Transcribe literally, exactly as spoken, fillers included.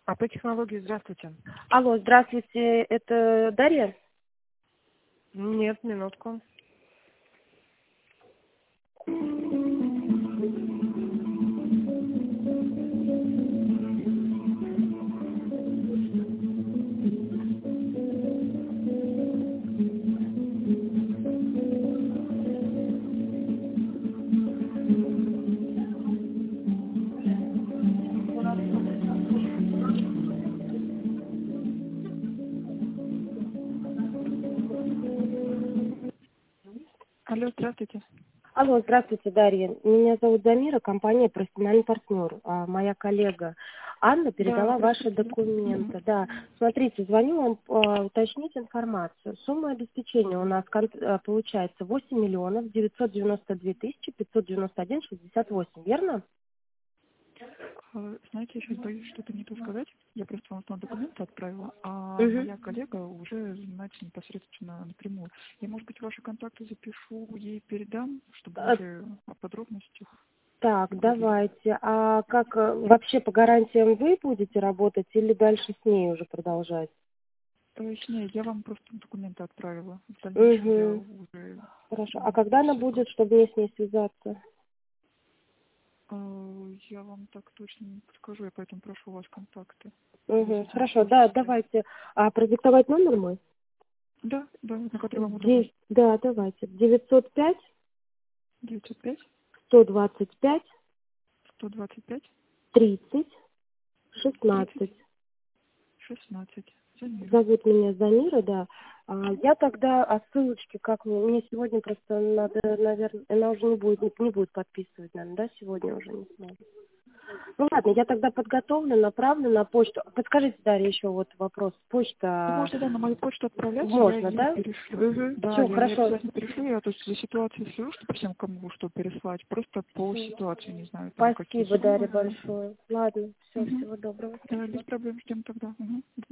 АП технологии, здравствуйте. Алло, здравствуйте, это Дарья? Нет, минутку. Алло, здравствуйте. Алло, здравствуйте, Дарья. Меня зовут Замира, компания «Профессиональный партнер». А моя коллега Анна Да, передала ваши здравствуйте. документы. Да, смотрите, звоню вам а, уточнить информацию. Сумма обеспечения у нас кон- а, получается восемь миллионов девятьсот девяносто две тысячи пятьсот девяносто один шестьдесят восемь, верно? А, Знаете, я сейчас боюсь что-то не то сказать. Я просто вам снова документы отправила, а Угу. моя коллега уже занимается непосредственно напрямую. Я, может быть, ваши контакты запишу, ей передам, чтобы уже о подробностях Так, говорили. давайте. А как э, вообще по гарантиям вы будете работать или дальше с ней уже продолжать? То есть, нет, я вам просто документы отправила. В дальнейшем я Угу. уже Хорошо. А когда она все как. будет, чтобы мне с ней связаться? А, Я вам так точно не подскажу, я поэтому прошу у вас контакты. Я с Угу. этим Хорошо, еще да, сейчас. давайте. А продиктовать номер мой? Да, да, на который вам удобно. Де- Да, давайте. девятьсот пять девятьсот пять сто двадцать пять сто двадцать пять тридцать тридцать шестнадцать. шестнадцать. Замира. Зовут меня Замира, да. А, я тогда о ссылочке, как мне, мне сегодня просто надо, наверное, она уже не будет, не, не будет подписывать, наверное, да, сегодня уже не сможет. Ну ладно, я тогда подготовлю, направлю на почту. Подскажите, Дарья, еще вот вопрос. Вы Почта можете, да, на мою почту отправлять, я можно, ей да? перешлю. Угу. Да, Все, я ей хорошо. обязательно перешлю. Я то есть за ситуацией слежу, что всем кому что переслать. Просто по Всё. ситуации, не знаю, там какие Спасибо, Дарья, суммы. большое. Ладно, все, Угу. всего доброго. Да, Спасибо. без проблем, ждем тогда. Угу.